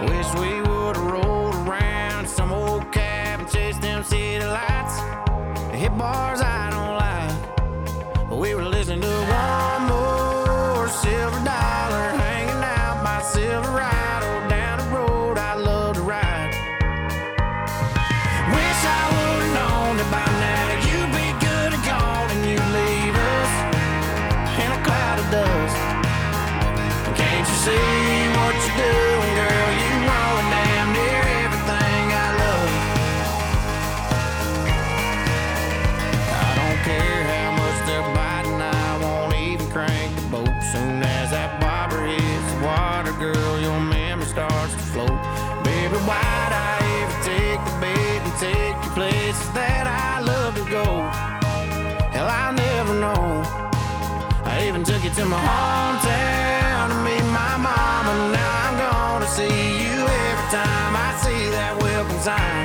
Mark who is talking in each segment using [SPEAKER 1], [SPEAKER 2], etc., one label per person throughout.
[SPEAKER 1] Wish we would've rolled around some old cab and chased them city lights. Hit bars I don't like, but we were listening to one more silver dollar, hanging out by Silverado down the road I love to ride. Wish I would've known that by now you'd be good and gone and you'd leave us in a cloud of dust. Can't you see what you're doing, girl? You ruin damn near everything I love. I don't care how much they're biting, I won't even crank the boat. Soon as that bobber hits the water, girl, your memory starts to float. Baby, why'd I ever take the bait and take you places that I love to go? Hell, I'll never know. I even took you to my hometown to meet my mama. Now I'm gonna see you every time I see that welcome sign.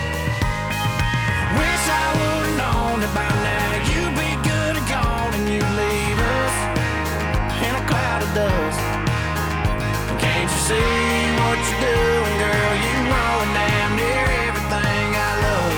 [SPEAKER 1] Wish I would've known that by now you'd be good and gone and you'd leave us in a cloud of dust. Can't you see what you're doing, girl? You ruin damn near everything I love.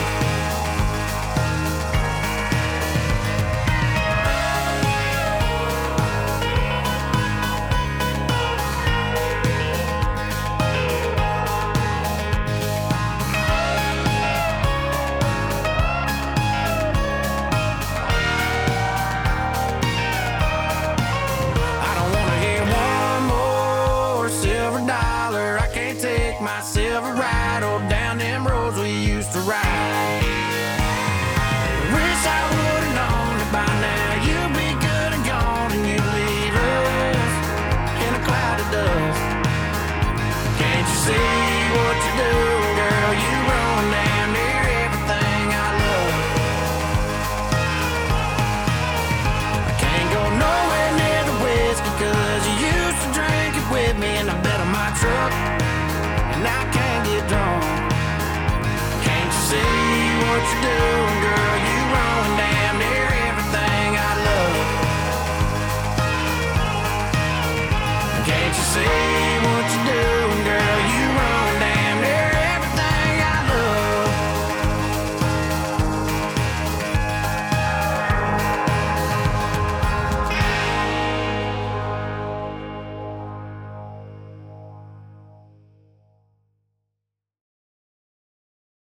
[SPEAKER 1] My Silverado down them roads we used to ride. Wish I would've known that by now you'd be good and gone and you'd leave us in a cloud of dust. Can't you see what you're doing, girl? You ruin damn near everything I love. I can't go nowhere near the whiskey 'cause you used to drink it with me in the bed of my truck. And I can't get drunk. Can't you see what you're doing, girl? You ruin damn near everything I love. Can't you see